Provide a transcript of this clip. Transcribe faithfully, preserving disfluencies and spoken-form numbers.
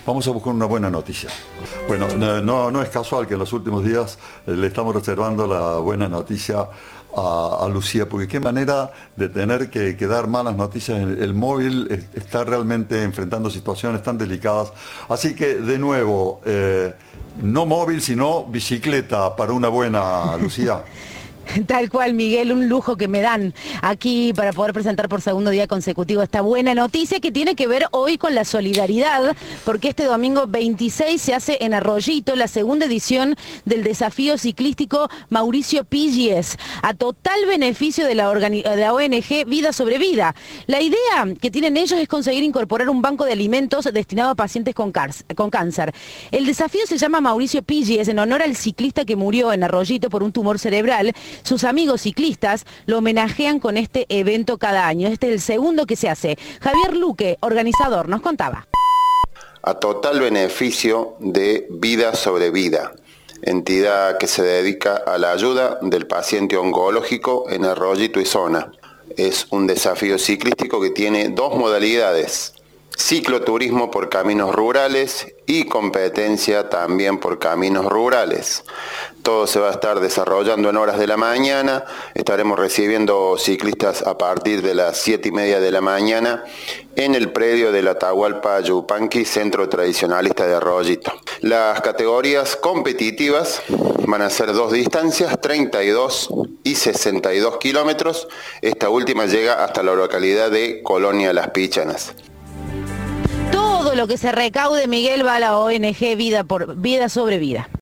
Vamos a buscar una buena noticia. Bueno, no, no es casual que en los últimos días eh, le estamos reservando la buena noticia a, a Lucía, porque qué manera de tener que, que dar malas noticias. El, el móvil es, está realmente enfrentando situaciones tan delicadas. Así que, de nuevo, eh, no móvil, sino bicicleta para una buena Lucía. Tal cual, Miguel, un lujo que me dan aquí para poder presentar por segundo día consecutivo esta buena noticia que tiene que ver hoy con la solidaridad, porque este domingo veintiséis se hace en Arroyito la segunda edición del desafío ciclístico Mauricio Pigies, a total beneficio de la, de la O N G Vida sobre Vida. La idea que tienen ellos es conseguir incorporar un banco de alimentos destinado a pacientes con, con cáncer. El desafío se llama Mauricio Pigies en honor al ciclista que murió en Arroyito por un tumor cerebral. Sus amigos ciclistas lo homenajean con este evento cada año. Este es el segundo que se hace. Javier Luque, organizador, nos contaba. A total beneficio de Vida sobre Vida, entidad que se dedica a la ayuda del paciente oncológico en Arroyito y zona. Es un desafío ciclístico que tiene dos modalidades: cicloturismo por caminos rurales y competencia también por caminos rurales. Todo se va a estar desarrollando en horas de la mañana. Estaremos recibiendo ciclistas a partir de las siete y media de la mañana en el predio de la Atahualpa Yupanqui, Centro Tradicionalista de Arroyito. Las categorías competitivas van a ser dos distancias, treinta y dos y sesenta y dos kilómetros. Esta última llega hasta la localidad de Colonia Las Pichanas. Todo lo que se recaude, Miguel, va a la O N G Vida por Vida sobre Vida.